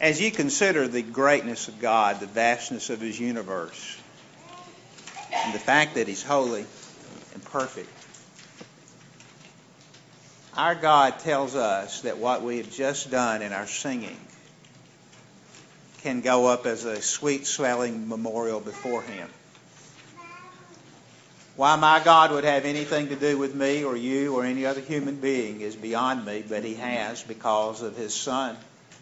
As you consider the greatness of God, the vastness of His universe, and the fact that He's holy and perfect, our God tells us that what we have just done in our singing can go up as a sweet-smelling memorial before Him. Why my God would have anything to do with me or you or any other human being is beyond me, but He has because of His Son.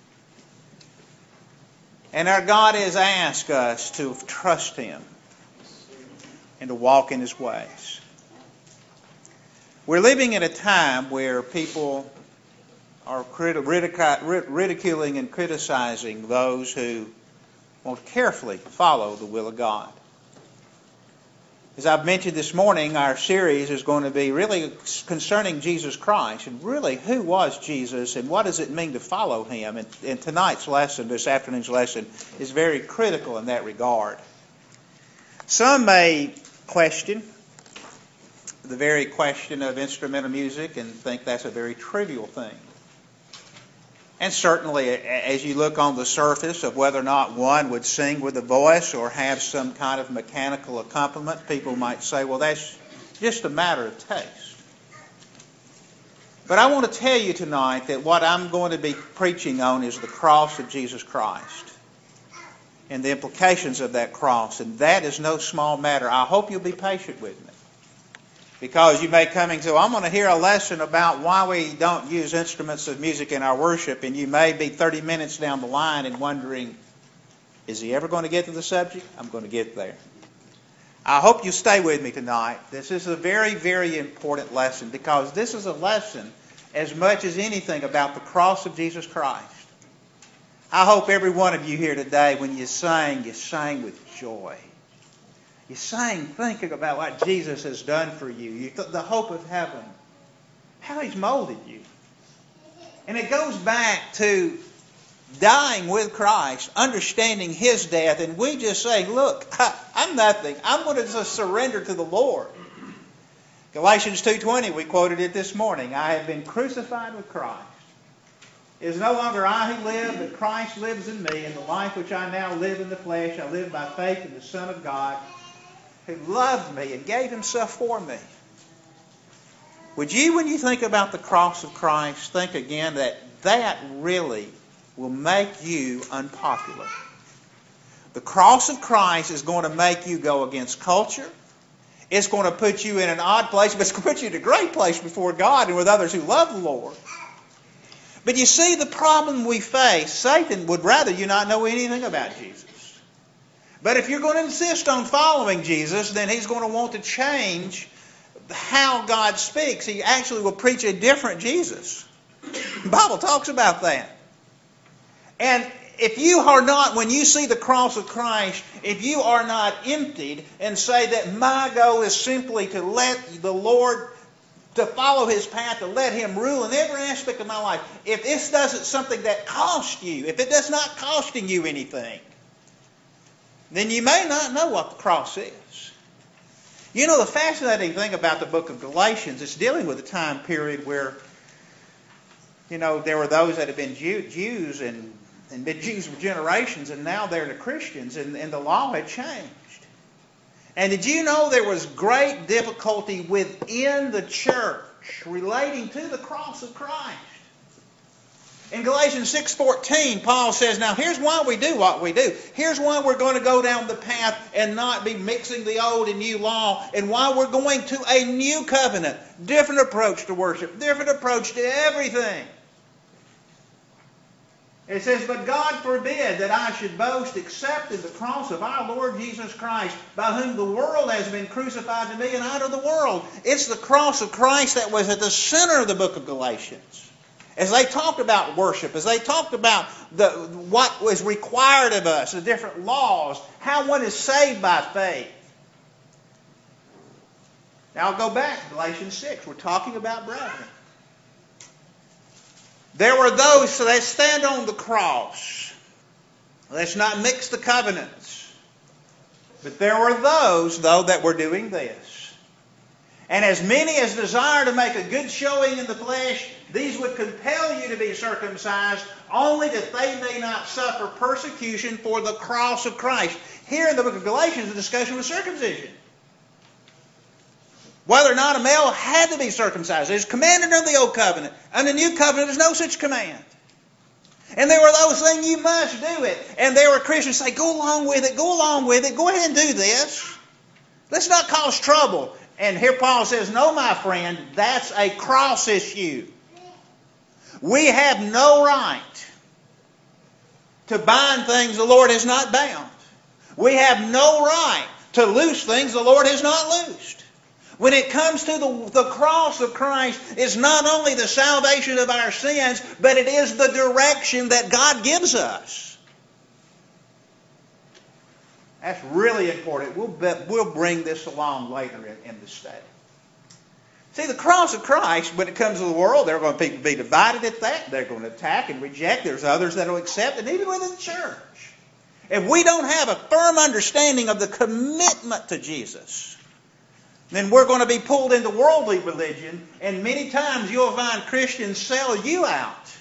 And our God has asked us to trust Him and to walk in His ways. We're living in a time where people are ridiculing and criticizing those who won't carefully follow the will of God. As I've mentioned this morning, our series is going to be really concerning Jesus Christ, and really who was Jesus and what does it mean to follow Him. And tonight's lesson, this afternoon's lesson, is very critical in that regard. Some may question the very question of instrumental music and think that's a very trivial thing. And certainly, as you look on the surface of whether or not one would sing with a voice or have some kind of mechanical accompaniment, people might say, well, that's just a matter of taste. But I want to tell you tonight that what I'm going to be preaching on is the cross of Jesus Christ and the implications of that cross. And that is no small matter. I hope you'll be patient with me. Because you may come into, I'm going to hear a lesson about why we don't use instruments of music in our worship, and you may be 30 minutes down the line and wondering, is he ever going to get to the subject? I'm going to get there. I hope you stay with me tonight. This is a very, very important lesson because this is a lesson as much as anything about the cross of Jesus Christ. I hope every one of you here today, when you sang with joy. You sang thinking about what Jesus has done for you, the hope of heaven, how He's molded you. And it goes back to dying with Christ, understanding His death, and we just say, look, I'm nothing. I'm going to just surrender to the Lord. Galatians 2:20, we quoted it this morning. I have been crucified with Christ. It is no longer I who live, but Christ lives in me, and the life which I now live in the flesh, I live by faith in the Son of God, who loved me and gave Himself for me. Would you, when you think about the cross of Christ, think again that really will make you unpopular. The cross of Christ is going to make you go against culture. It's going to put you in an odd place, but it's going to put you in a great place before God and with others who love the Lord. But you see the problem we face. Satan would rather you not know anything about Jesus. But if you're going to insist on following Jesus, then he's going to want to change how God speaks. He actually will preach a different Jesus. The Bible talks about that. And if you are not, when you see the cross of Christ, if you are not emptied and say that my goal is simply to let the Lord, to follow His path, to let Him rule in every aspect of my life, if this doesn't something that costs you, if it does not costing you anything, then you may not know what the cross is. You know, the fascinating thing about the book of Galatians is dealing with a time period where, you know, there were those that had been Jews and been Jews for generations, and now they're the Christians, and the law had changed. And did you know there was great difficulty within the church relating to the cross of Christ? In Galatians 6:14, Paul says, now here's why we do what we do. Here's why we're going to go down the path and not be mixing the old and new law, and why we're going to a new covenant. Different approach to worship, different approach to everything. It says, but God forbid that I should boast except in the cross of our Lord Jesus Christ, by whom the world has been crucified to me and I to the world. It's the cross of Christ that was at the center of the book of Galatians. As they talked about worship, as they talked about what was required of us, the different laws, how one is saved by faith. Now I'll go back to Galatians 6. We're talking about brethren. There were those that stand on the cross. Let's not mix the covenants. But there were those, though, that were doing this. And as many as desire to make a good showing in the flesh, these would compel you to be circumcised, only that they may not suffer persecution for the cross of Christ. Here in the book of Galatians, the discussion was circumcision. Whether or not a male had to be circumcised. It was commanded under the Old Covenant. Under the New Covenant, there's no such command. And there were those saying, you must do it. And there were Christians say, go along with it, go along with it, go ahead and do this. Let's not cause trouble. And here Paul says, no, my friend, that's a cross issue. We have no right to bind things the Lord has not bound. We have no right to loose things the Lord has not loosed. When it comes to the cross of Christ, it's not only the salvation of our sins, but it is the direction that God gives us. That's really important. We'll bring this along later in the study. See, the cross of Christ, when it comes to the world, there are going to be divided at that. They're going to attack and reject. There's others that will accept, and even within the church. If we don't have a firm understanding of the commitment to Jesus, then we're going to be pulled into worldly religion, and many times you'll find Christians sell you out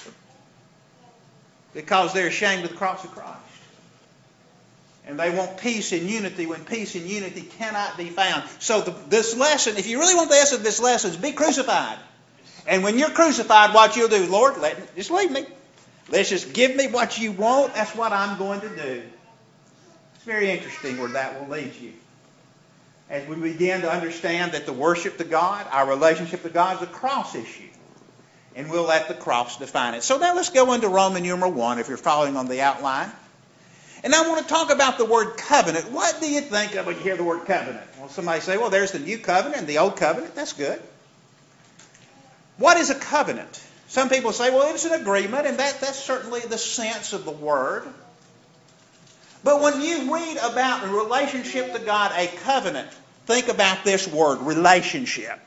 because they're ashamed of the cross of Christ. And they want peace and unity when peace and unity cannot be found. So this lesson, if you really want the essence of this lesson, is be crucified. And when you're crucified, what you'll do, Lord, just leave me. Let's just give me what you want. That's what I'm going to do. It's very interesting where that will lead you. As we begin to understand that the worship to God, our relationship to God, is a cross issue. And we'll let the cross define it. So now let's go into Roman numeral 1 if you're following on the outline. And I want to talk about the word covenant. What do you think of when you hear the word covenant? Well, somebody say, well, there's the new covenant and the old covenant. That's good. What is a covenant? Some people say, well, it's an agreement, and that's certainly the sense of the word. But when you read about a relationship to God, a covenant, think about this word, relationship.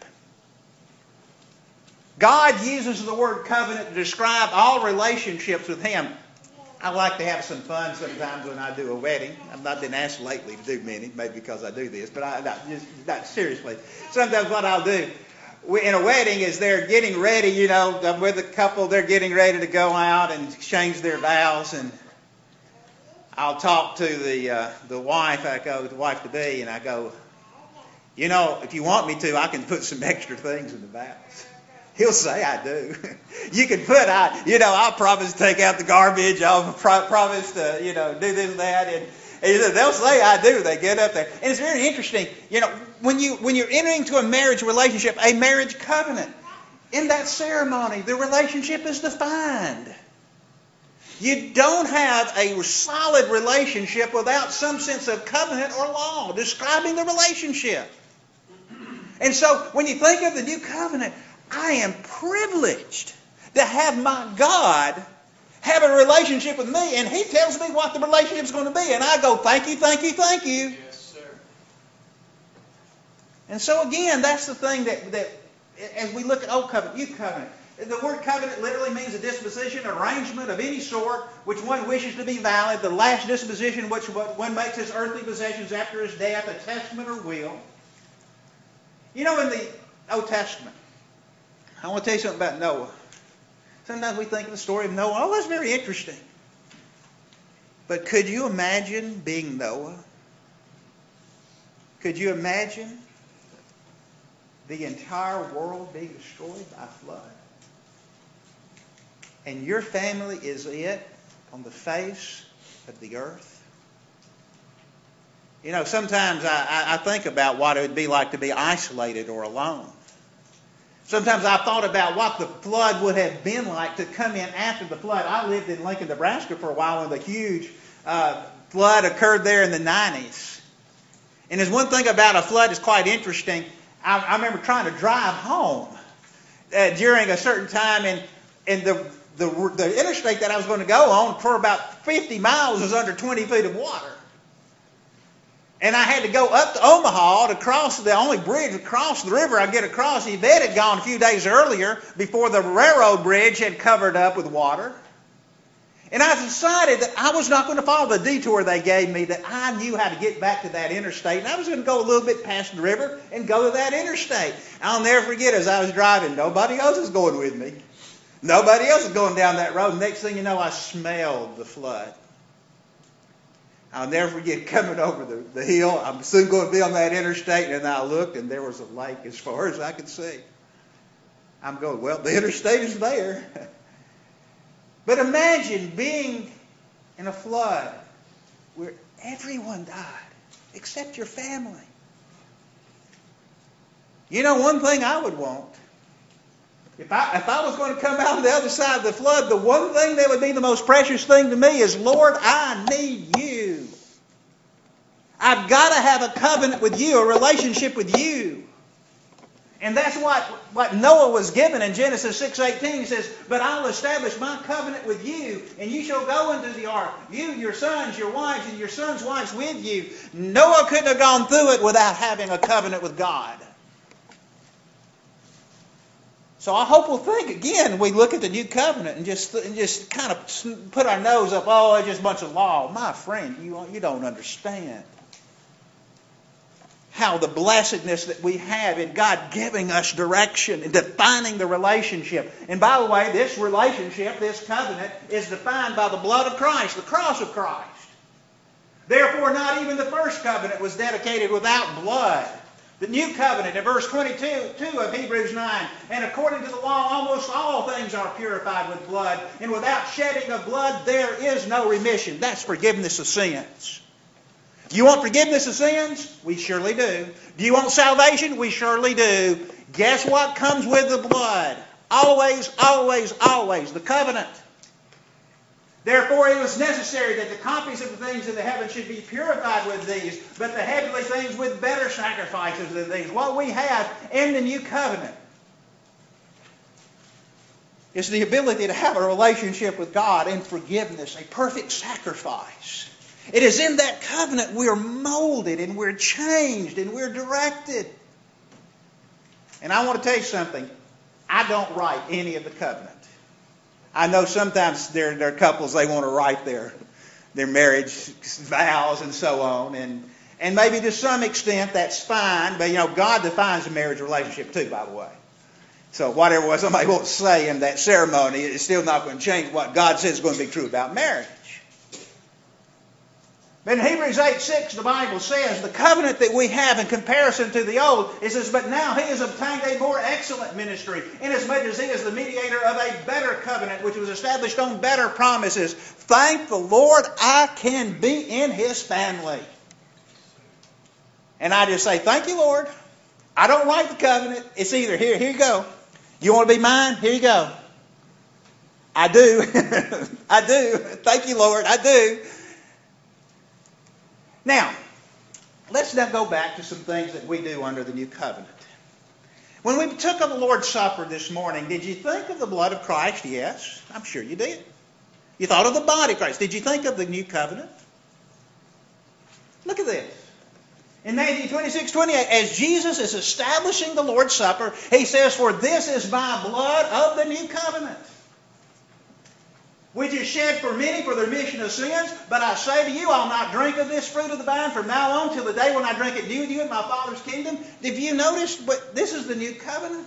God uses the word covenant to describe all relationships with Him. I like to have some fun sometimes when I do a wedding. I've not been asked lately to do many, maybe because I do this, but not seriously. Sometimes what I'll do in a wedding is they're getting ready, I'm with a couple, they're getting ready to go out and exchange their vows, and I'll talk to the wife, the wife-to-be, and I go, if you want me to, I can put some extra things in the vows. He'll say, I do. You can put, I'll promise to take out the garbage. I'll promise to, do this and that. And they'll say, I do. They get up there. And it's very interesting. When you're entering into a marriage relationship, a marriage covenant, in that ceremony, the relationship is defined. You don't have a solid relationship without some sense of covenant or law describing the relationship. And so when you think of the new covenant, I am privileged to have my God have a relationship with me, and He tells me what the relationship is going to be, and I go, thank you, thank you, thank you. Yes, sir. And so again, that's the thing that as we look at Old Covenant, New Covenant, the word covenant literally means a disposition, arrangement of any sort which one wishes to be valid, the last disposition which one makes his earthly possessions after his death, a testament or will. In the Old Testament, I want to tell you something about Noah. Sometimes we think of the story of Noah. Oh, that's very interesting. But could you imagine being Noah? Could you imagine the entire world being destroyed by a flood? And your family is it on the face of the earth? Sometimes I think about what it would be like to be isolated or alone. Sometimes I've thought about what the flood would have been like to come in after the flood. I lived in Lincoln, Nebraska for a while when the huge flood occurred there in the 90s. And there's one thing about a flood that's quite interesting. I remember trying to drive home during a certain time, and the interstate that I was going to go on for about 50 miles was under 20 feet of water. And I had to go up to Omaha to cross the only bridge across the river I get across. Yvette had gone a few days earlier before the railroad bridge had covered up with water. And I decided that I was not going to follow the detour they gave me, that I knew how to get back to that interstate. And I was going to go a little bit past the river and go to that interstate. I'll never forget, as I was driving, nobody else was going with me. Nobody else was going down that road. Next thing you know, I smelled the flood. I'll never forget coming over the hill. I'm soon going to be on that interstate, and I looked, and there was a lake as far as I could see. I'm going, well, the interstate is there. But imagine being in a flood where everyone died except your family. You know, one thing I would want, if I was going to come out on the other side of the flood, the one thing that would be the most precious thing to me is, Lord, I need you. I've got to have a covenant with you, a relationship with you. And that's what Noah was given in Genesis 6:18. He says, but I'll establish my covenant with you, and you shall go into the ark, you, your sons, your wives, and your sons' wives with you. Noah couldn't have gone through it without having a covenant with God. So I hope we'll think again. We look at the new covenant and just kind of put our nose up. Oh, it's just a bunch of law. My friend, you don't understand how the blessedness that we have in God giving us direction and defining the relationship. And by the way, this relationship, this covenant, is defined by the blood of Christ, the cross of Christ. Therefore, not even the first covenant was dedicated without blood. The new covenant in verse 22 of Hebrews 9, and according to the law, almost all things are purified with blood, and without shedding of blood, there is no remission. That's forgiveness of sins. Do you want forgiveness of sins? We surely do. Do you want salvation? We surely do. Guess what comes with the blood? Always, always, always the covenant. Therefore, it was necessary that the copies of the things in the heavens should be purified with these, but the heavenly things with better sacrifices than these. What we have in the new covenant is the ability to have a relationship with God and forgiveness, a perfect sacrifice. It is in that covenant we're molded and we're changed and we're directed. And I want to tell you something. I don't write any of the covenant. I know sometimes there are couples, they want to write their marriage vows and so on. And maybe to some extent that's fine. But, God defines a marriage relationship too, by the way. So whatever somebody wants to say in that ceremony, it's still not going to change what God says is going to be true about marriage. But in Hebrews 8:6, the Bible says, the covenant that we have in comparison to the old, it says, but now he has obtained a more excellent ministry, inasmuch as he is the mediator of a better covenant, which was established on better promises. Thank the Lord, I can be in his family. And I just say, thank you, Lord. I don't write the covenant. It's either here you go. You want to be mine? Here you go. I do. I do. Thank you, Lord. I do. Now, let's now go back to some things that we do under the new covenant. When we took of the Lord's Supper this morning, did you think of the blood of Christ? Yes, I'm sure you did. You thought of the body of Christ. Did you think of the new covenant? Look at this. In Matthew 26:28, as Jesus is establishing the Lord's Supper, he says, for this is my blood of the new covenant, which is shed for many for the remission of sins. But I say to you, I'll not drink of this fruit of the vine from now on till the day when I drink it new with you in my Father's kingdom. Have you noticed? But this is the new covenant.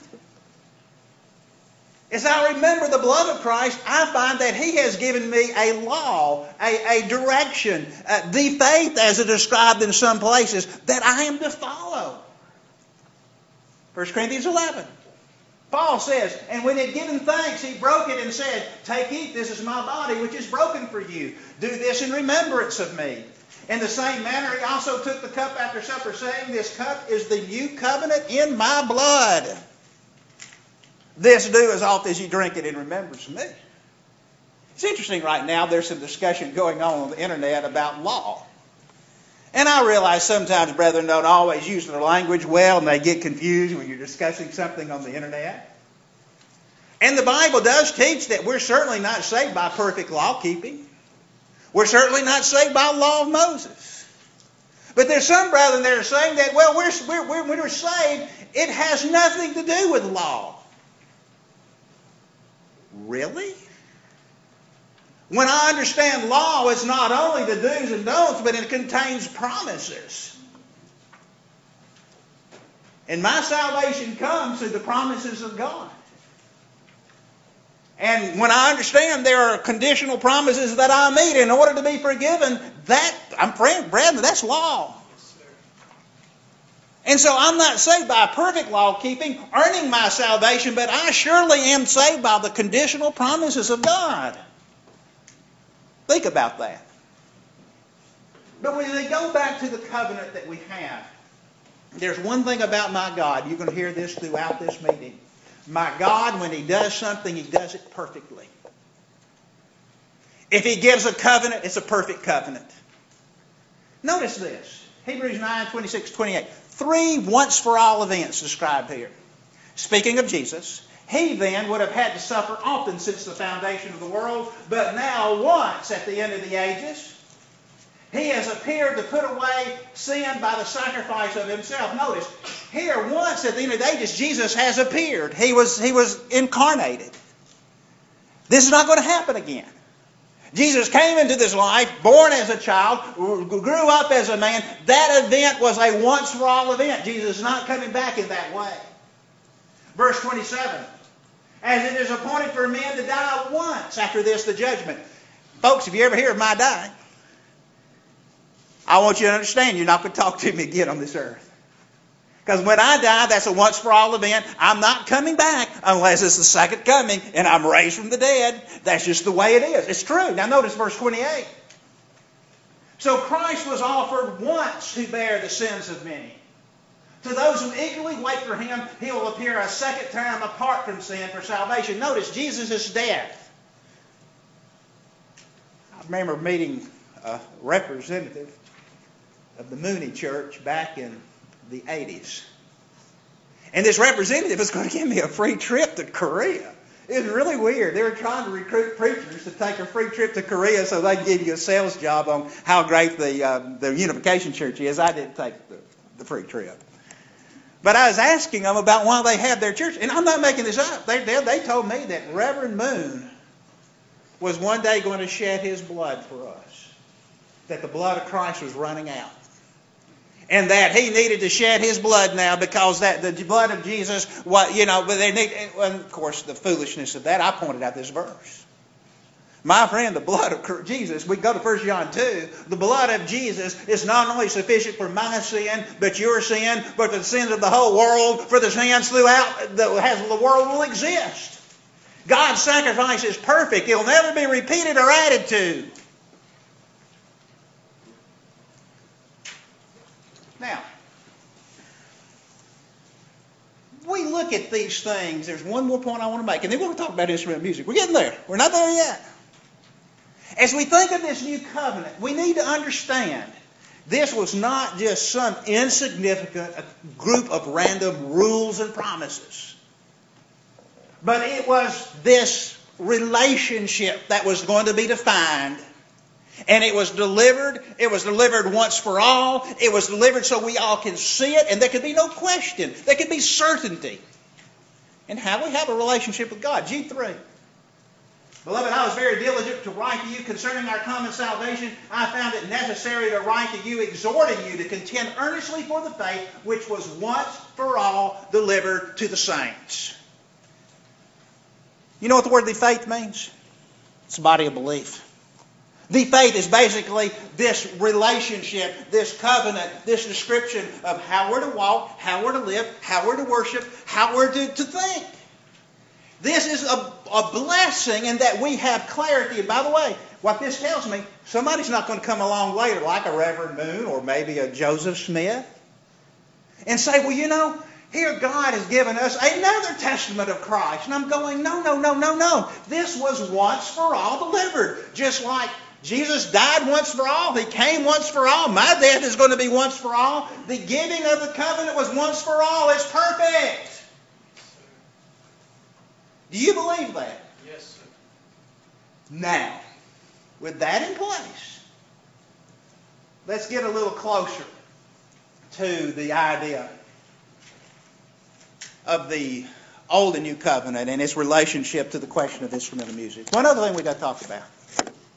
As I remember the blood of Christ, I find that he has given me a law, a direction, the faith as it is described in some places, that I am to follow. 1 Corinthians 11. Paul says, and when he had given thanks, he broke it and said, take, eat, this is my body, which is broken for you. Do this in remembrance of me. In the same manner, he also took the cup after supper, saying, this cup is the new covenant in my blood. This do as oft as you drink it in remembrance of me. It's interesting right now, there's some discussion going on the internet about law. And I realize sometimes brethren don't always use their language well, and they get confused when you're discussing something on the internet. And the Bible does teach that we're certainly not saved by perfect law keeping. We're certainly not saved by the law of Moses. But there's some brethren that are saying that, well, when we're saved, it has nothing to do with law. Really? When I understand law, it's not only the do's and don'ts, but it contains promises. And my salvation comes through the promises of God. And when I understand there are conditional promises that I meet in order to be forgiven, brethren, that's law. And so I'm not saved by perfect law keeping, earning my salvation, but I surely am saved by the conditional promises of God. Think about that. But when they go back to the covenant that we have, there's one thing about my God. You're going to hear this throughout this meeting. My God, when He does something, He does it perfectly. If He gives a covenant, it's a perfect covenant. Notice this. Hebrews 9, 26, 28. 3 once-for-all events described here. Speaking of Jesus, He then would have had to suffer often since the foundation of the world, but now once at the end of the ages, He has appeared to put away sin by the sacrifice of Himself. Notice, here once at the end of the ages, Jesus has appeared. He was incarnated. This is not going to happen again. Jesus came into this life, born as a child, grew up as a man. That event was a once-for-all event. Jesus is not coming back in that way. Verse 27. As it is appointed for men to die once, after this the judgment. Folks, if you ever hear of my dying, I want you to understand you're not going to talk to me again on this earth. Because when I die, that's a once-for-all event. I'm not coming back unless it's the second coming and I'm raised from the dead. That's just the way it is. It's true. Now notice verse 28. So Christ was offered once to bear the sins of many. To those who eagerly wait for Him, He will appear a second time apart from sin for salvation. Notice Jesus' death. I remember meeting a representative of the Mooney Church back in the 80s. And this representative was going to give me a free trip to Korea. It was really weird. They were trying to recruit preachers to take a free trip to Korea so they could give you a sales job on how great the Unification Church is. I didn't take the free trip. But I was asking them about why they had their church. And I'm not making this up. They told me that Reverend Moon was one day going to shed his blood for us. That the blood of Christ was running out. And that he needed to shed his blood now because that the blood of Jesus, but they need, and of course the foolishness of that, I pointed out this verse. My friend, the blood of Jesus, we go to 1 John 2, the blood of Jesus is not only sufficient for my sin, but your sin, but the sins of the whole world, for the sins throughout the world will exist. God's sacrifice is perfect. It will never be repeated or added to. Now, we look at these things. There's one more point I want to make, and then we're going to talk about instrumental music. We're getting there. We're not there yet. As we think of this new covenant, we need to understand this was not just some insignificant group of random rules and promises, but it was this relationship that was going to be defined. And it was delivered once for all. It was delivered so we all can see it, and there could be no question. There could be certainty in how we have a relationship with God. G3. Beloved, I was very diligent to write to you concerning our common salvation. I found it necessary to write to you, exhorting you to contend earnestly for the faith which was once for all delivered to the saints. You know what the word "the faith" means? It's a body of belief. The faith is basically this relationship, this covenant, this description of how we're to walk, how we're to live, how we're to worship, how we're to think. This is a blessing in that we have clarity. And by the way, what this tells me, somebody's not going to come along later like a Reverend Moon or maybe a Joseph Smith and say, well, here God has given us another testament of Christ. And I'm going, no. This was once for all delivered. Just like Jesus died once for all. He came once for all. My death is going to be once for all. The giving of the covenant was once for all. It's perfect. Do you believe that? Yes, sir. Now, with that in place, let's get a little closer to the idea of the Old and New Covenant and its relationship to the question of instrumental music. One other thing we've got to talk about.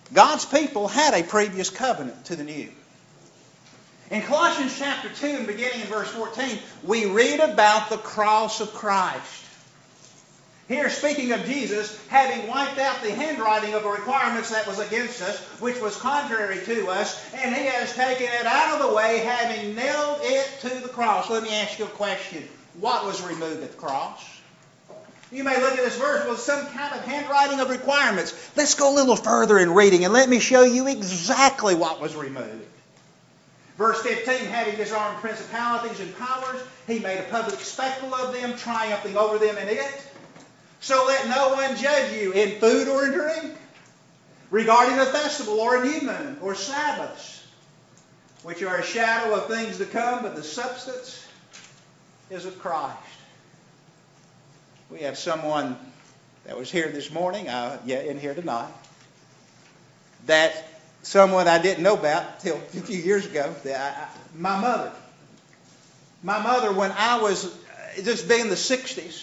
God's people had a previous covenant to the new. In Colossians chapter 2 and beginning in verse 14, we read about the cross of Christ. Here, speaking of Jesus, having wiped out the handwriting of the requirements that was against us, which was contrary to us, and He has taken it out of the way, having nailed it to the cross. Let me ask you a question. What was removed at the cross? You may look at this verse with some kind of handwriting of requirements. Let's go a little further in reading, and let me show you exactly what was removed. Verse 15, having disarmed principalities and powers, He made a public spectacle of them, triumphing over them in it. So let no one judge you in food or in drink, regarding a festival or a new moon or Sabbaths, which are a shadow of things to come, but the substance is of Christ. We have someone that was here this morning, in here tonight, that someone I didn't know about until a few years ago. My mother. My mother, when I was just being in the 60s,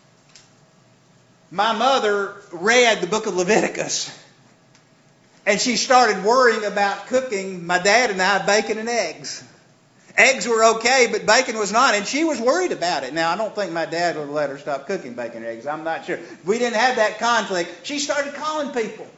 my mother read the book of Leviticus. And she started worrying about cooking my dad and I bacon and eggs. Eggs were okay, but bacon was not. And she was worried about it. Now, I don't think my dad would let her stop cooking bacon and eggs. I'm not sure. We didn't have that conflict. She started calling people.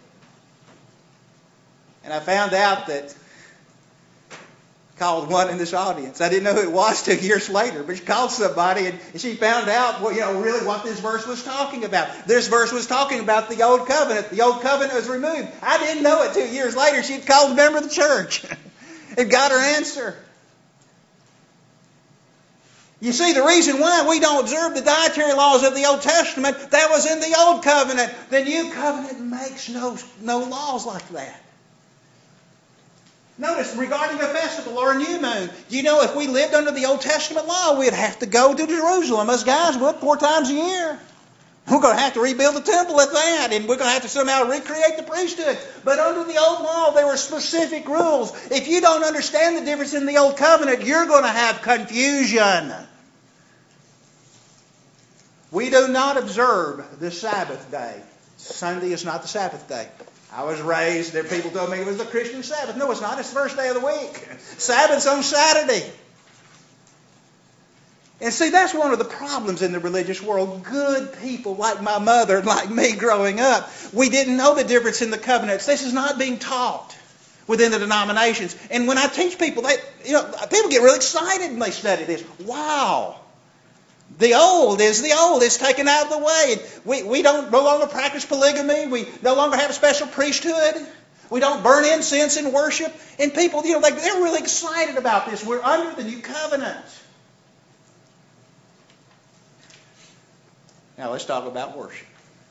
And I found out that called one in this audience. I didn't know who it was till years later, but she called somebody and she found out, really what this verse was talking about. This verse was talking about the old covenant. The old covenant was removed. I didn't know it till years later. She'd called a member of the church and got her answer. You see, the reason why we don't observe the dietary laws of the Old Testament, that was in the Old Covenant. The New Covenant makes no laws like that. Notice, regarding a festival or a new moon, if we lived under the Old Testament law, we'd have to go to Jerusalem, as guys would, 4 times a year. We're going to have to rebuild the temple at that, and we're going to have to somehow recreate the priesthood. But under the old law, there were specific rules. If you don't understand the difference in the Old Covenant, you're going to have confusion. We do not observe the Sabbath day. Sunday is not the Sabbath day. I was raised, there people told me it was the Christian Sabbath. No, it's not. It's the first day of the week. Sabbath's on Saturday. And see, that's one of the problems in the religious world. Good people like my mother, like me growing up, we didn't know the difference in the covenants. This is not being taught within the denominations. And when I teach people, people get really excited when they study this. Wow. The old is the old. It's taken out of the way. We don't no longer practice polygamy. We no longer have a special priesthood. We don't burn incense in worship. And people, they're really excited about this. We're under the new covenant. Now let's talk about worship.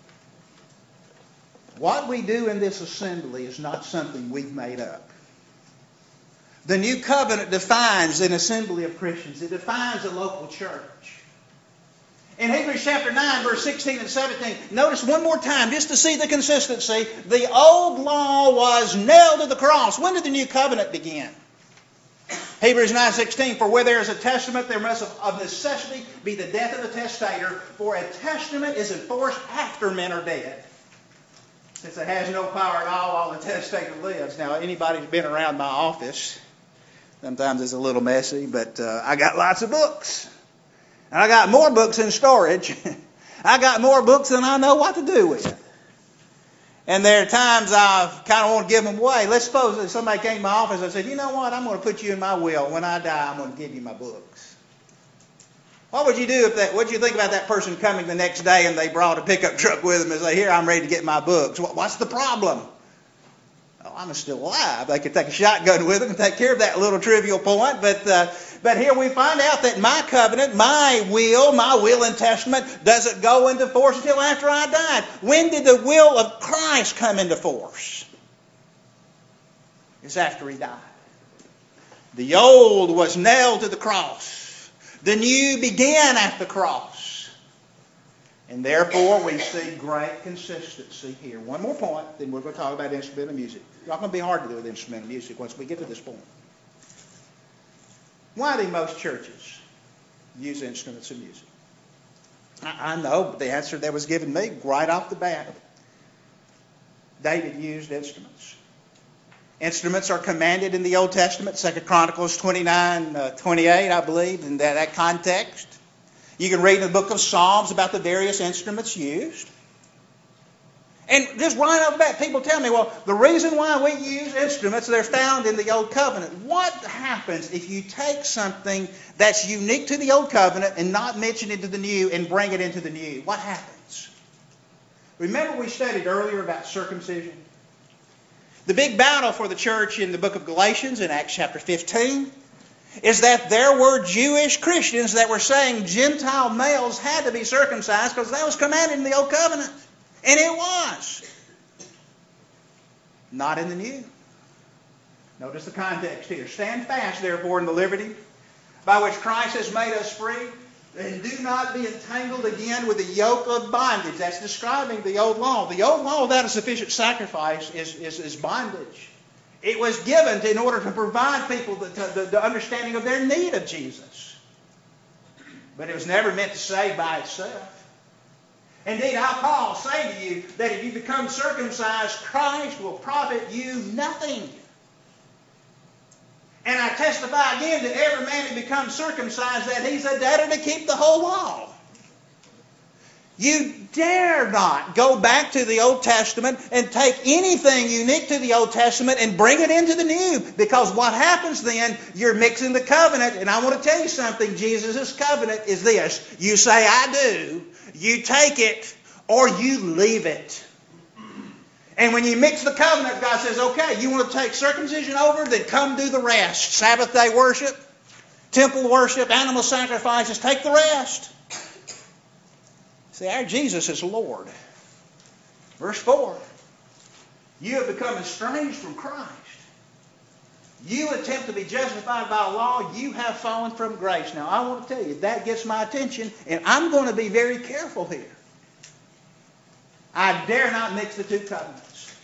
What we do in this assembly is not something we've made up. The new covenant defines an assembly of Christians. It defines a local church. In Hebrews chapter 9, verse 16 and 17, notice one more time, just to see the consistency. The old law was nailed to the cross. When did the new covenant begin? Hebrews 9:16, for where there is a testament, there must of necessity be the death of the testator, for a testament is enforced after men are dead, since it has no power at all while the testator lives. Now, anybody who's been around my office, sometimes it's a little messy, but I got lots of books. And I got more books in storage. I got more books than I know what to do with. And there are times I kind of want to give them away. Let's suppose that somebody came to my office and said, you know what, I'm going to put you in my will. When I die, I'm going to give you my books. What would you do what would you think about that person coming the next day and they brought a pickup truck with them and say, here, I'm ready to get my books. What's the problem? Oh, I'm still alive. They could take a shotgun with them and take care of that little trivial point. But here we find out that my covenant, my will and testament doesn't go into force until after I died. When did the will of Christ come into force? It's after He died. The old was nailed to the cross. The new began at the cross. And therefore we see great consistency here. One more point, then we're going to talk about instrumental music. It's not going to be hard to do with instrumental music once we get to this point. Why do most churches use instruments of music? I know, but the answer that was given me right off the bat. David used instruments. Instruments are commanded in the Old Testament, 2 Chronicles 29:28, I believe, in that context. You can read in the book of Psalms about the various instruments used. And just right off the bat, people tell me, well, the reason why we use instruments, they're found in the Old Covenant. What happens if you take something that's unique to the Old Covenant and not mention it to the New and bring it into the New? What happens? Remember we studied earlier about circumcision? The big battle for the church in the book of Galatians in Acts chapter 15 is that there were Jewish Christians that were saying Gentile males had to be circumcised because that was commanded in the Old Covenant. And it was. Not in the New. Notice the context here. Stand fast, therefore, in the liberty by which Christ has made us free, and do not be entangled again with the yoke of bondage. That's describing the old law. The old law without a sufficient sacrifice is bondage. It was given in order to provide people the understanding of their need of Jesus. But it was never meant to save by itself. Indeed, I, Paul, say to you that if you become circumcised, Christ will profit you nothing. And I testify again to every man who becomes circumcised that he's a debtor to keep the whole law. You dare not go back to the Old Testament and take anything unique to the Old Testament and bring it into the New. Because what happens then, you're mixing the covenant. And I want to tell you something, Jesus' covenant is this. You say, I do. You take it or you leave it. And when you mix the covenant, God says, okay, you want to take circumcision over? Then come do the rest. Sabbath day worship, temple worship, animal sacrifices, take the rest. See, our Jesus is Lord. Verse 4. You have become estranged from Christ. You attempt to be justified by law. You have fallen from grace. Now, I want to tell you, that gets my attention, and I'm going to be very careful here. I dare not mix the two covenants.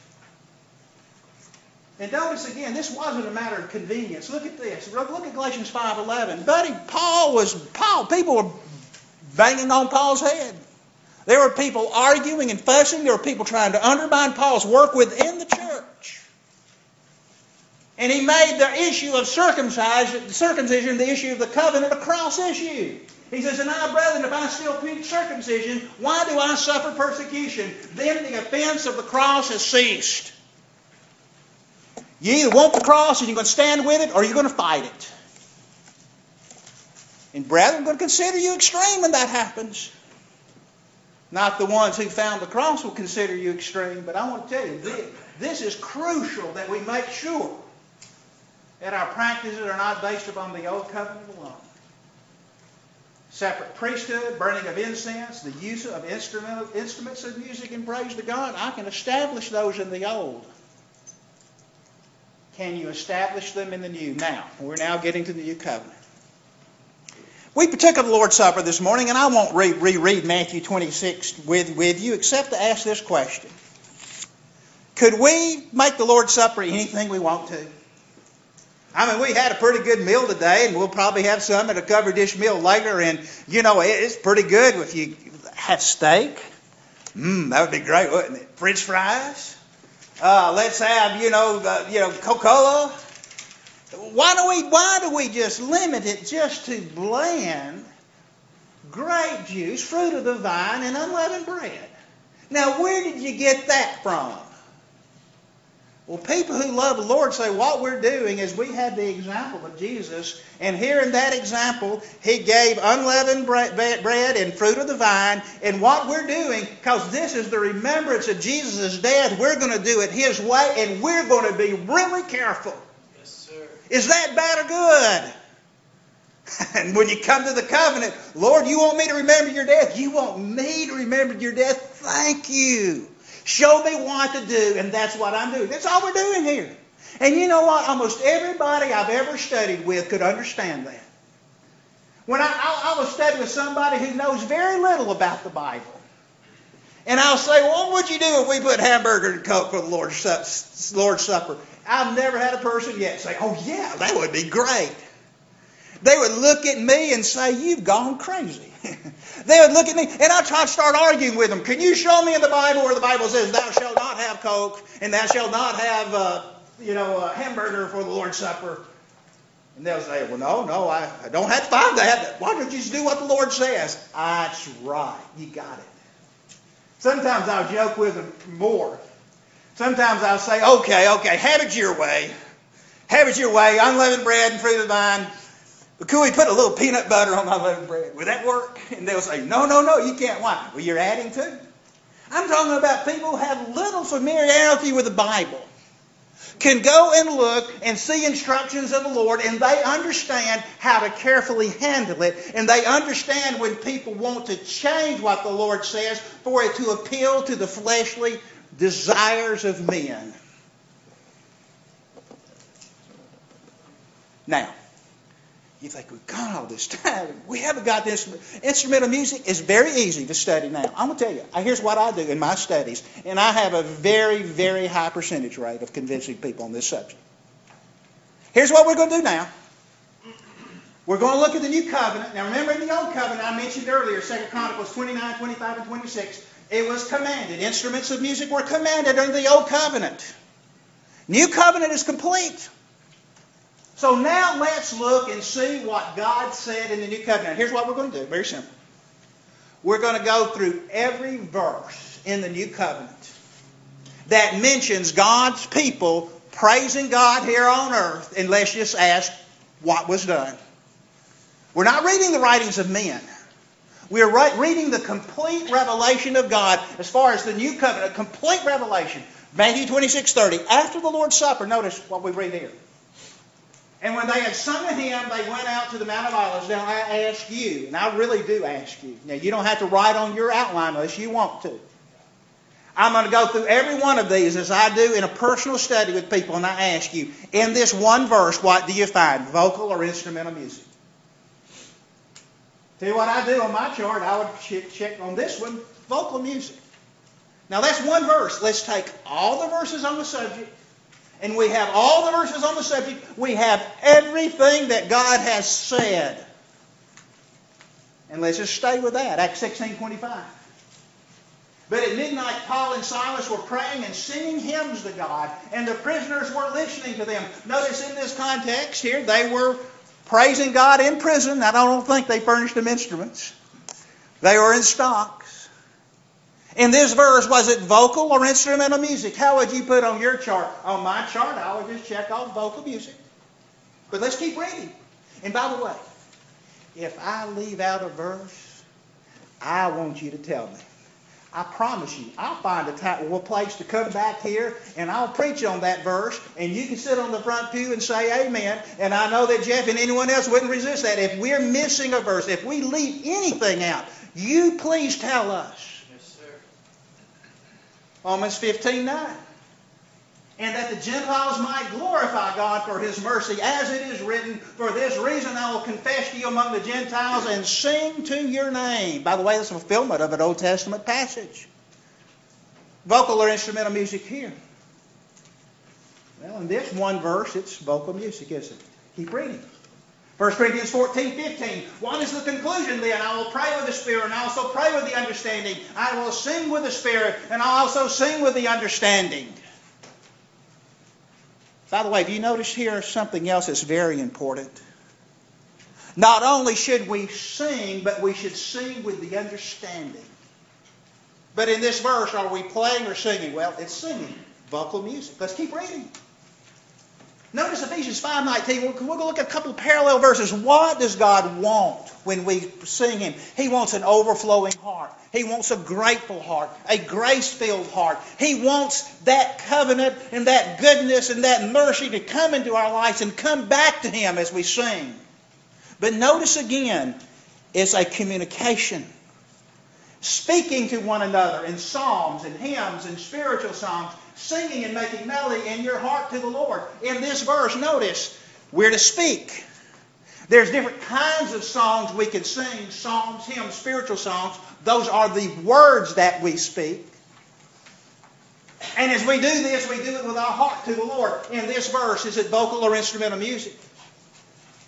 And notice again, this wasn't a matter of convenience. Look at this. Look at Galatians 5:11. Buddy, people were banging on Paul's head. There were people arguing and fussing. There were people trying to undermine Paul's work within the church. And he made the issue of circumcision the issue of the covenant a cross issue. He says, and now, brethren, if I still preach circumcision, why do I suffer persecution? Then the offense of the cross has ceased. You either want the cross and you're going to stand with it, or you're going to fight it. And brethren, I'm going to consider you extreme when that happens. Not the ones who found the cross will consider you extreme, but I want to tell you, this is crucial that we make sure that our practices are not based upon the Old Covenant alone. Separate priesthood, burning of incense, the use of instruments of music and praise to God, I can establish those in the Old. Can you establish them in the New? Now, we're now getting to the New Covenant. We partook of the Lord's Supper this morning, and I won't reread Matthew 26 with you, except to ask this question. Could we make the Lord's Supper anything we want to? I mean, we had a pretty good meal today, and we'll probably have some at a covered dish meal later, and, it's pretty good if you have steak. That would be great, wouldn't it? French fries. Let's have, Coca-Cola. Why do we just limit it just to bland grape juice, fruit of the vine, and unleavened bread? Now, where did you get that from? Well, people who love the Lord say what we're doing is we had the example of Jesus, and here in that example, He gave unleavened bread and fruit of the vine, and what we're doing, because this is the remembrance of Jesus' death, we're going to do it His way, and we're going to be really careful. Yes, sir. Is that bad or good? And when you come to the covenant, Lord, you want me to remember your death? You want me to remember your death? Thank you. Show me what to do, and that's what I'm doing. That's all we're doing here. And you know what? Almost everybody I've ever studied with could understand that. When I will study with somebody who knows very little about the Bible, and I'll say, well, what would you do if we put hamburger and Coke for the Lord's Supper? I've never had a person yet say, oh yeah, that would be great. They would look at me and say, you've gone crazy. They would look at me, and I'd try to start arguing with them. Can you show me in the Bible where the Bible says, thou shalt not have Coke, and thou shalt not have hamburger for the Lord's Supper. And they'll say, well, no, I don't have to find that. Why don't you just do what the Lord says? That's right. You got it. Sometimes I'll joke with them more. Sometimes I'll say, okay, have it your way. Have it your way. Unleavened bread and fruit of the vine. But could we put a little peanut butter on my unleavened bread? Would that work? And they'll say, no, you can't. Why? Well, you're adding to. I'm talking about people who have little familiarity with the Bible. Can go and look and see instructions of the Lord, and they understand how to carefully handle it, and they understand when people want to change what the Lord says for it to appeal to the fleshly desires of men. Now, you think, we've got all this time. We haven't got this. Instrumental music is very easy to study now. I'm going to tell you, here's what I do in my studies. And I have a very, very high percentage rate of convincing people on this subject. Here's what we're going to do now. We're going to look at the New Covenant. Now remember, in the Old Covenant, I mentioned earlier, 2 Chronicles 29, 25, and 26, it was commanded. Instruments of music were commanded under the Old Covenant. New Covenant is complete. So now let's look and see what God said in the New Covenant. Here's what we're going to do. Very simple. We're going to go through every verse in the New Covenant that mentions God's people praising God here on earth, and let's just ask what was done. We're not reading the writings of men. We're reading the complete revelation of God as far as the New Covenant, a complete revelation. Matthew 26:30. After the Lord's Supper, notice what we read here. And when they had sung a hymn, they went out to the Mount of Olives. Now I ask you, and I really do ask you. Now you don't have to write on your outline unless you want to. I'm going to go through every one of these as I do in a personal study with people, and I ask you, in this one verse, what do you find? Vocal or instrumental music? Tell you what I do on my chart, I would check on this one, vocal music. Now that's one verse. Let's take all the verses on the subject. And we have all the verses on the subject. We have everything that God has said. And let's just stay with that. Acts 16:25. But at midnight, Paul and Silas were praying and singing hymns to God, and the prisoners were listening to them. Notice in this context here, they were praising God in prison. I don't think they furnished them instruments. They were in stocks. In this verse, was it vocal or instrumental music? How would you put on your chart? On my chart, I would just check off vocal music. But let's keep reading. And by the way, if I leave out a verse, I want you to tell me. I promise you, I'll find a place to come back here and I'll preach on that verse, and you can sit on the front pew and say amen. And I know that Jeff and anyone else wouldn't resist that. If we're missing a verse, if we leave anything out, you please tell us. Romans 15:9. And that the Gentiles might glorify God for His mercy, as it is written, for this reason I will confess to you among the Gentiles and sing to your name. By the way, that's a fulfillment of an Old Testament passage. Vocal or instrumental music here? Well, in this one verse, it's vocal music, isn't it? Keep reading. 1 Corinthians 14:15. What is the conclusion then? I will pray with the Spirit, and I also pray with the understanding. I will sing with the Spirit, and I also sing with the understanding. By the way, have you noticed here something else that's very important? Not only should we sing, but we should sing with the understanding. But in this verse, are we playing or singing? Well, it's singing. Vocal music. Let's keep reading. Notice Ephesians 5:19. We'll look at a couple of parallel verses. What does God want when we sing Him? He wants an overflowing heart. He wants a grateful heart, a grace-filled heart. He wants that covenant and that goodness and that mercy to come into our lives and come back to Him as we sing. But notice again, it's a communication. Speaking to one another in psalms and hymns and spiritual songs, singing and making melody in your heart to the Lord. In this verse, notice, we're to speak. There's different kinds of songs we can sing, psalms, hymns, spiritual songs. Those are the words that we speak. And as we do this, we do it with our heart to the Lord. In this verse, is it vocal or instrumental music?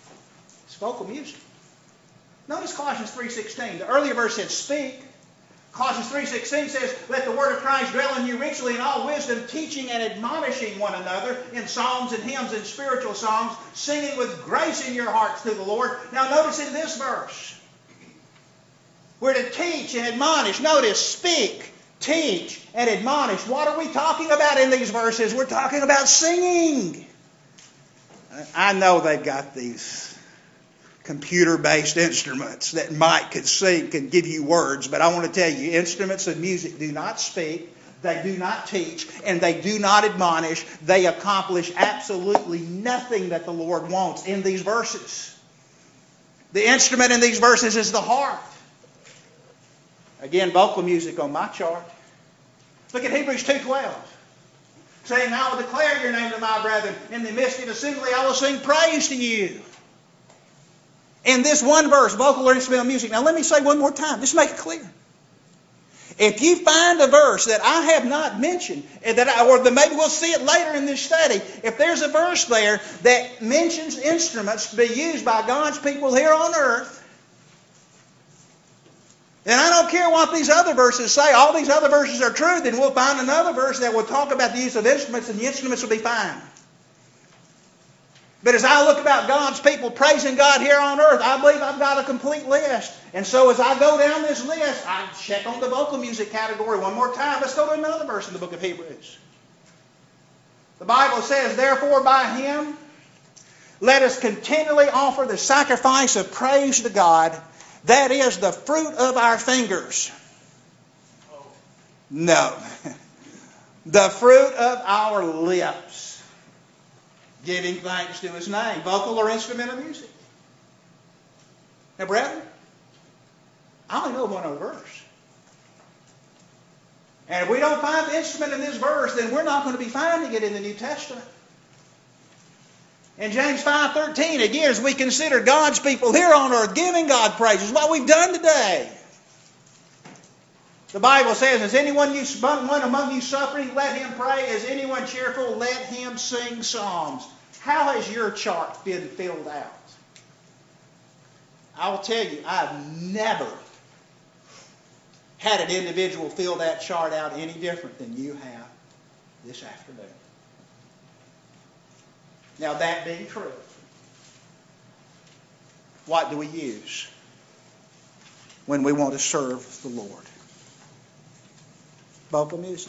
It's vocal music. Notice Colossians 3:16. The earlier verse said speak. Colossians 3:16 says, let the word of Christ dwell in you richly in all wisdom, teaching and admonishing one another in psalms and hymns and spiritual songs, singing with grace in your hearts to the Lord. Now notice in this verse, we're to teach and admonish. Notice, speak, teach, and admonish. What are we talking about in these verses? We're talking about singing. I know they've got these computer-based instruments that Mike could sing, could give you words, but I want to tell you, instruments of music do not speak, they do not teach, and they do not admonish. They accomplish absolutely nothing that the Lord wants in these verses. The instrument in these verses is the harp. Again, vocal music on my chart. Look at Hebrews 2:12. Saying, I will declare your name to my brethren. In the midst of the assembly I will sing praise to you. In this one verse, vocal or instrumental music. Now let me say one more time, just make it clear. If you find a verse that I have not mentioned, or maybe we'll see it later in this study, if there's a verse there that mentions instruments to be used by God's people here on earth, and I don't care what these other verses say, all these other verses are true, then we'll find another verse that will talk about the use of instruments, and the instruments will be fine. But as I look about God's people praising God here on earth, I believe I've got a complete list. And so as I go down this list, I check on the vocal music category one more time. Let's go to another verse in the book of Hebrews. The Bible says, therefore by Him, let us continually offer the sacrifice of praise to God, that is the fruit of our fingers. No. The fruit of our lips, giving thanks to His name. Vocal or instrumental music. Now, brethren, I only know one other verse. And if we don't find the instrument in this verse, then we're not going to be finding it in the New Testament. In James 5:13, again, as we consider God's people here on earth giving God praise, is what we've done today. The Bible says, is anyone among you suffering? Let him pray. Is anyone cheerful? Let him sing psalms. How has your chart been filled out? I will tell you, I've never had an individual fill that chart out any different than you have this afternoon. Now, that being true, what do we use when we want to serve the Lord? Vocal music.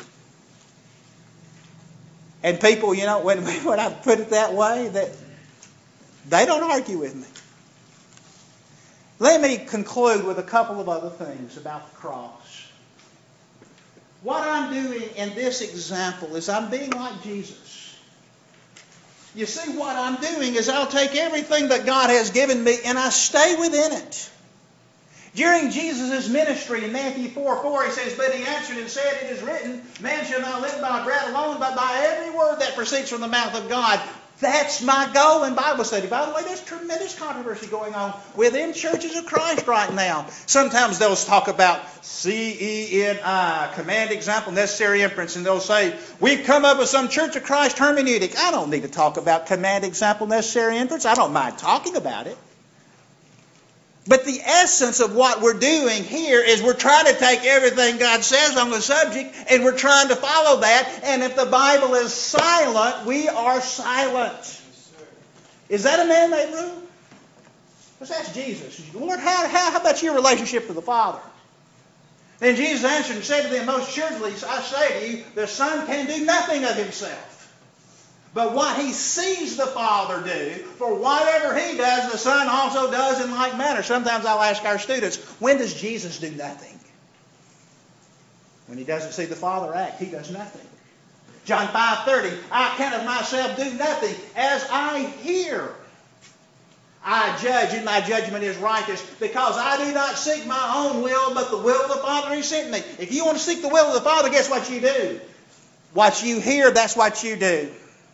And people, you know, when I put it that way, that they don't argue with me. Let me conclude with a couple of other things about the cross. What I'm doing in this example is I'm being like Jesus. You see, what I'm doing is I'll take everything that God has given me and I stay within it. During Jesus' ministry in Matthew 4:4, He says, but He answered and said, it is written, man shall not live by bread alone, but by every word that proceeds from the mouth of God. That's my goal in Bible study. By the way, there's tremendous controversy going on within churches of Christ right now. Sometimes they'll talk about CENI, command, example, necessary inference, and they'll say, we've come up with some Church of Christ hermeneutic. I don't need to talk about command, example, necessary inference. I don't mind talking about it. But the essence of what we're doing here is we're trying to take everything God says on the subject and we're trying to follow that. And if the Bible is silent, we are silent. Is that a man-made rule? Let's ask Jesus. Lord, how about your relationship to the Father? Then Jesus answered and said to them, most assuredly, I say to you, the Son can do nothing of Himself. But what He sees the Father do, for whatever He does, the Son also does in like manner. Sometimes I'll ask our students, when does Jesus do nothing? When He doesn't see the Father act, He does nothing. John 5:30, I can of myself do nothing. As I hear, I judge, and my judgment is righteous, because I do not seek my own will, but the will of the Father who sent me. If you want to seek the will of the Father, guess what you do? What you hear, that's what you do.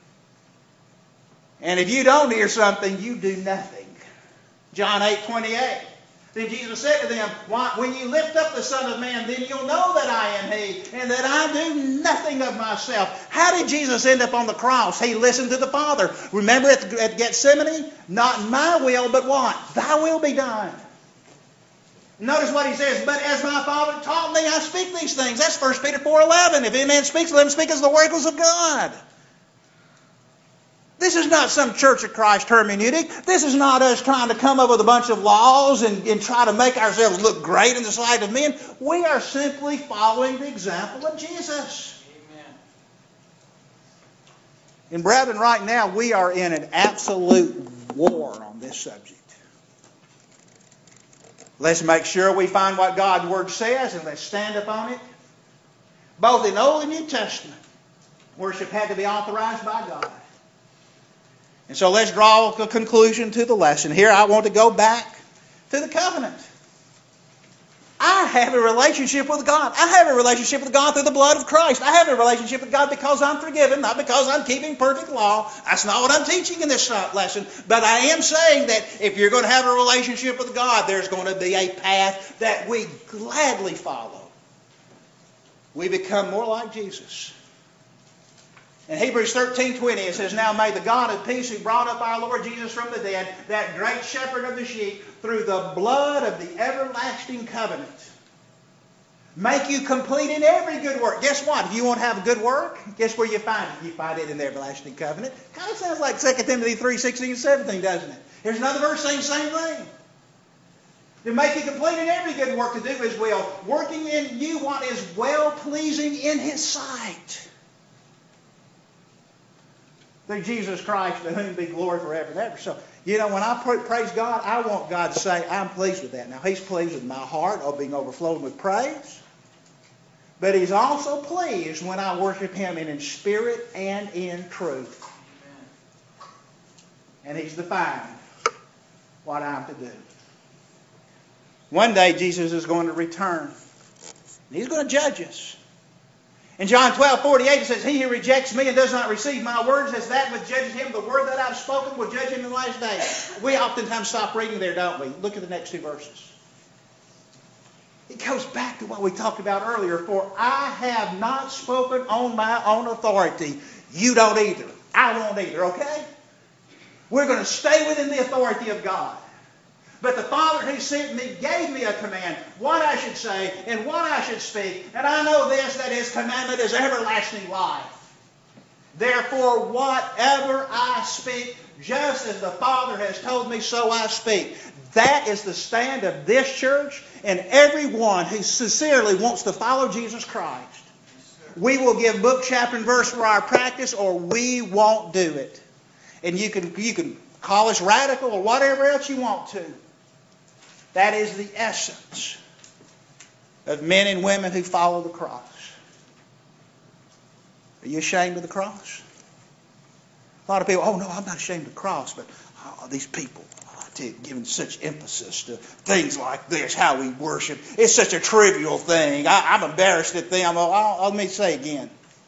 And if you don't hear something, you do nothing. John 8:28. Then Jesus said to them, when you lift up the Son of Man, then you'll know that I am He, and that I do nothing of myself. How did Jesus end up on the cross? He listened to the Father. Remember at Gethsemane? Not my will, but what? Thy will be done. Notice what he says, but as my Father taught me, I speak these things. That's 1 Peter 4:11. If any man speaks, let him speak as the oracles of God. This is not some Church of Christ hermeneutic. This is not us trying to come up with a bunch of laws and try to make ourselves look great in the sight of men. We are simply following the example of Jesus. Amen. And brethren, right now we are in an absolute war on this subject. Let's make sure we find what God's Word says and let's stand upon it. Both in Old and New Testament, worship had to be authorized by God. And so let's draw a conclusion to the lesson. Here I want to go back to the covenant. I have a relationship with God. I have a relationship with God through the blood of Christ. I have a relationship with God because I'm forgiven, not because I'm keeping perfect law. That's not what I'm teaching in this lesson. But I am saying that if you're going to have a relationship with God, there's going to be a path that we gladly follow. We become more like Jesus. In Hebrews 13:20 it says, now may the God of peace who brought up our Lord Jesus from the dead, that great shepherd of the sheep, through the blood of the everlasting covenant, make you complete in every good work. Guess what? If you want to have a good work, guess where you find it? You find it in the everlasting covenant. Kind of sounds like 2 Timothy 3:16 and 17, doesn't it? Here's another verse saying the same thing. To make you complete in every good work to do His will, working in you what is well-pleasing in His sight. Through Jesus Christ, to whom be glory forever and ever. So, when I praise God, I want God to say, I'm pleased with that. Now, He's pleased with my heart of being overflowing with praise. But He's also pleased when I worship Him in spirit and in truth. And He's defined what I'm to do. One day, Jesus is going to return. He's going to judge us. In John 12:48 it says, he who rejects me and does not receive my words, as that which judges him, the word that I've spoken will judge him in the last day. We oftentimes stop reading there, don't we? Look at the next two verses. It goes back to what we talked about earlier. For I have not spoken on my own authority. You don't either. I won't either, okay? We're going to stay within the authority of God. But the Father who sent me gave me a command, what I should say and what I should speak. And I know this, that His commandment is everlasting life. Therefore, whatever I speak, just as the Father has told me, so I speak. That is the stand of this church and everyone who sincerely wants to follow Jesus Christ. We will give book, chapter, and verse for our practice, or we won't do it. And you can call us radical or whatever else you want to. That is the essence of men and women who follow the cross. Are you ashamed of the cross? A lot of people, oh no, I'm not ashamed of the cross, but these people giving such emphasis to things like this, how we worship. It's such a trivial thing. I'm embarrassed at them. Let me say again.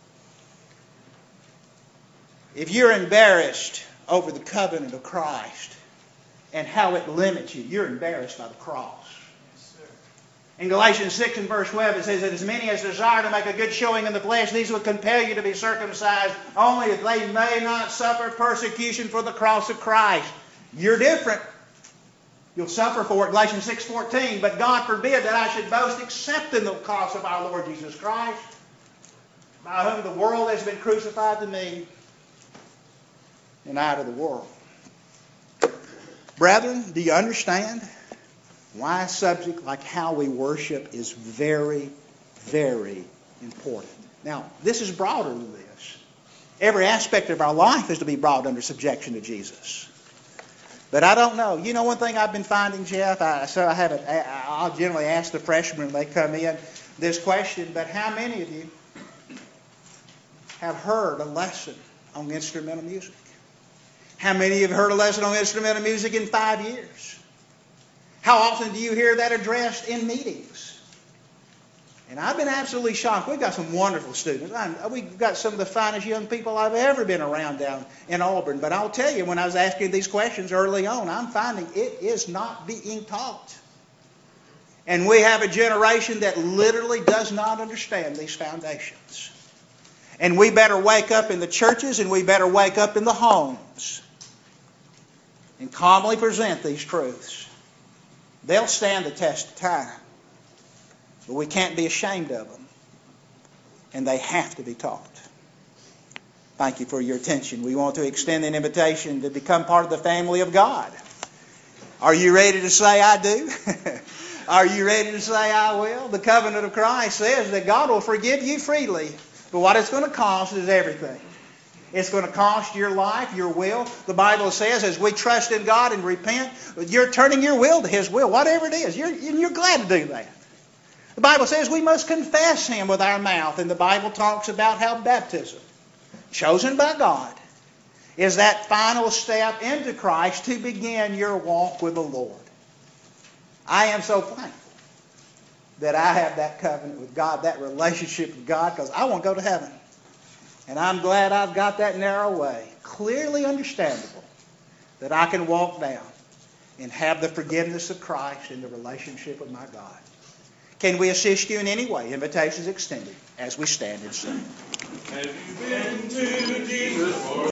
If you're embarrassed over the covenant of Christ, and how it limits you, you're embarrassed by the cross. Yes, in Galatians 6 and verse 12 it says that as many as desire to make a good showing in the flesh, these would compel you to be circumcised, only that they may not suffer persecution for the cross of Christ. You're different. You'll suffer for it. Galatians 6:14, but God forbid that I should boast except in the cross of our Lord Jesus Christ, by whom the world has been crucified to me, and I to the world. Brethren, do you understand why a subject like how we worship is very, very important? Now, this is broader than this. Every aspect of our life is to be brought under subjection to Jesus. But I don't know. You know one thing I've been finding, Jeff? I'll generally ask the freshmen when they come in this question, but how many of you have heard a lesson on instrumental music? How many of you have heard a lesson on instrumental music in 5 years? How often do you hear that addressed in meetings? And I've been absolutely shocked. We've got some wonderful students. We've got some of the finest young people I've ever been around down in Auburn. But I'll tell you, when I was asking these questions early on, I'm finding it is not being taught. And we have a generation that literally does not understand these foundations. And we better wake up in the churches and we better wake up in the homes and calmly present these truths They'll stand the test of time. But we can't be ashamed of them. And they have to be taught. Thank you for your attention. We want to extend an invitation to become part of the family of God. Are you ready to say, I do? Are you ready to say, I will? The covenant of Christ says that God will forgive you freely. But what it's going to cost is everything. It's going to cost your life, your will. The Bible says as we trust in God and repent, you're turning your will to His will, whatever it is. You're glad to do that. The Bible says we must confess Him with our mouth. And the Bible talks about how baptism, chosen by God, is that final step into Christ to begin your walk with the Lord. I am so thankful that I have that covenant with God, that relationship with God, because I want to go to heaven. And I'm glad I've got that narrow way, clearly understandable, that I can walk down and have the forgiveness of Christ in the relationship with my God. Can we assist you in any way? Invitations extended as we stand and sing. Have you been to Jesus for